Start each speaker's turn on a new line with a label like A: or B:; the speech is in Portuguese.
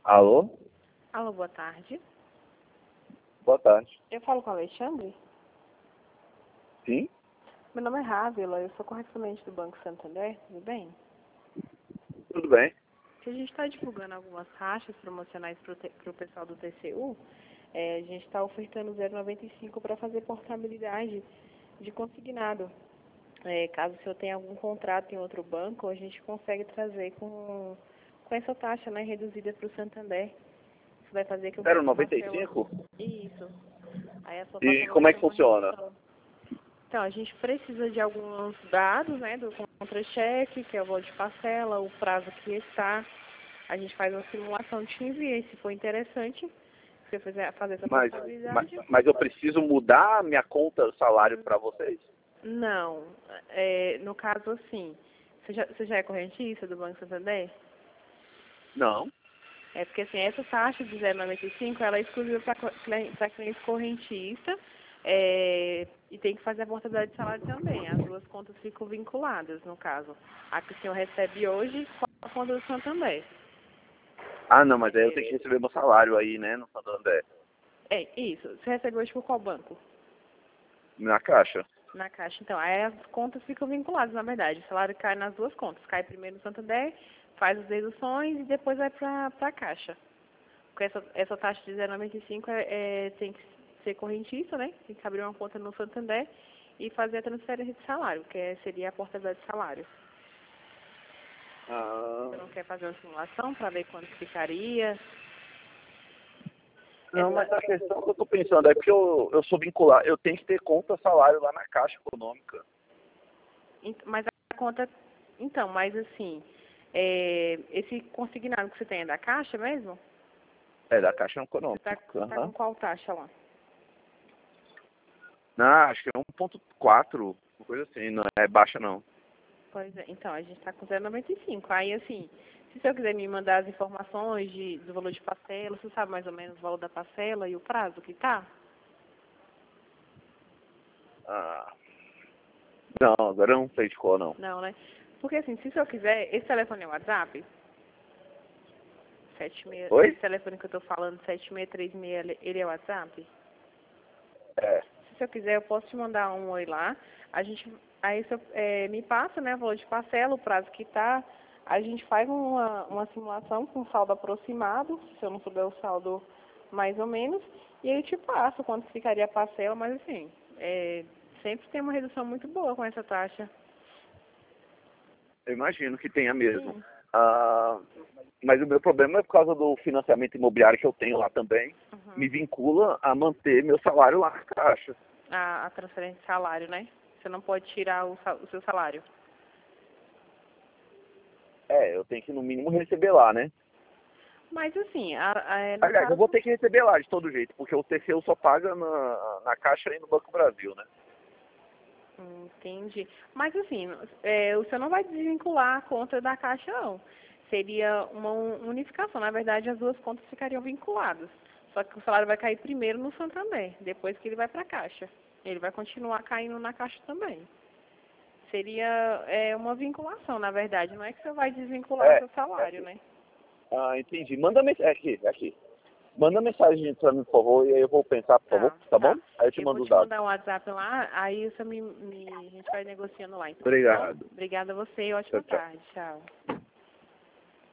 A: Alô?
B: Alô, boa tarde.
A: Boa tarde.
B: Eu falo com o Alexandre?
A: Sim?
B: Meu nome é Rávila, eu sou correspondente do Banco Santander, tudo bem?
A: Tudo bem?
B: Que a gente está divulgando algumas taxas promocionais para o pessoal do TCU. A gente está ofertando 0,95 para fazer portabilidade de consignado. Caso o senhor tenha algum contrato em outro banco, a gente consegue trazer com essa taxa, né, reduzida para o Santander. Isso vai fazer que o banco parcela...
A: 0,95?
B: Isso. Aí a sua
A: E
B: parcela
A: como
B: vai
A: é
B: ter
A: que
B: uma
A: funciona?
B: redução. Então, a gente precisa de alguns dados, né, do contra-cheque, que é o valor de parcela, o prazo que está. A gente faz uma simulação, te envia, se for interessante, se você fizer fazer essa
A: Mas, mas,
B: portabilidade.
A: mas eu preciso mudar a minha conta salário para vocês?
B: Não, no caso assim, você já é correntista do Banco Santander?
A: Não.
B: É porque assim, essa taxa de 0,95 ela é exclusiva para cliente correntista e tem que fazer a portabilidade de salário também. As duas contas ficam vinculadas, no caso. A que o senhor recebe hoje com a conta do Santander.
A: Ah, não, mas aí eu tenho que receber meu salário aí, né, no Santander.
B: É, isso. Você recebe hoje por qual banco?
A: Na caixa.
B: Na Caixa. Então, aí as contas ficam vinculadas, na verdade. O salário cai nas duas contas. Cai primeiro no Santander, faz as deduções e depois vai para a Caixa. Porque essa taxa de 0,95 tem que ser correntista, né? Tem que abrir uma conta no Santander e fazer a transferência de salário, seria a portabilidade de salário. Você não quer fazer uma simulação para ver quanto ficaria?
A: Não, mas a questão que eu tô pensando é porque eu sou vincular, eu tenho que ter conta salário lá na Caixa Econômica.
B: Mas a conta... Então, mas assim, esse consignado que você tem é da Caixa mesmo?
A: É, da Caixa
B: Você
A: Econômica.
B: tá com qual taxa lá?
A: Não, acho que é 1,4, uma coisa assim, não é baixa não.
B: Pois é, então, a gente está com 0,95. Aí, assim, se o senhor quiser me mandar as informações do valor de parcela, você sabe mais ou menos o valor da parcela e o prazo que tá?
A: Ah, não, agora eu não sei de qual não.
B: Não, né? Porque, assim, se o senhor quiser, esse telefone é o WhatsApp? 76,
A: Oi?
B: esse telefone que eu tô falando, 7636, ele é o WhatsApp?
A: É.
B: Se o senhor quiser, eu posso te mandar um oi lá. Aí o senhor me passa, né, o valor de parcela, o prazo que tá. A gente faz uma simulação com saldo aproximado, se eu não souber o saldo mais ou menos, e aí eu te passo quanto ficaria a parcela, mas assim, sempre tem uma redução muito boa com essa taxa.
A: Eu imagino que tenha mesmo.
B: Sim.
A: Ah, mas o meu problema é por causa do financiamento imobiliário que eu tenho lá também. Me
B: Uhum.
A: vincula a manter meu salário lá na Caixa.
B: A transferência de salário, né? Você não pode tirar o seu salário.
A: É, eu tenho que no mínimo receber lá, né?
B: Mas assim, no
A: Aliás, eu
B: caso...
A: vou ter que receber lá de todo jeito, porque o TCU só paga na Caixa e no Banco Brasil, né?
B: Entendi. Mas assim, o senhor não vai desvincular a conta da Caixa, não. Seria uma unificação. Na verdade, as duas contas ficariam vinculadas. Só que o salário vai cair primeiro no Santander, depois que ele vai para a Caixa. Ele vai continuar caindo na Caixa também. Seria uma vinculação, na verdade. Não é que você vai desvincular
A: É,
B: seu salário, né?
A: entendi. Manda mensagem, aqui. Manda mensagem pra mim, por favor, e aí eu vou pensar, por favor,
B: Tá,
A: tá bom?
B: tá.
A: Aí eu te
B: Eu vou
A: mando os
B: te
A: dados.
B: mandar um WhatsApp lá, aí você a gente vai negociando lá, então, tá bom?
A: Obrigado.
B: Obrigada a você e
A: Tchau,
B: ótima
A: tchau.
B: tarde. Tchau.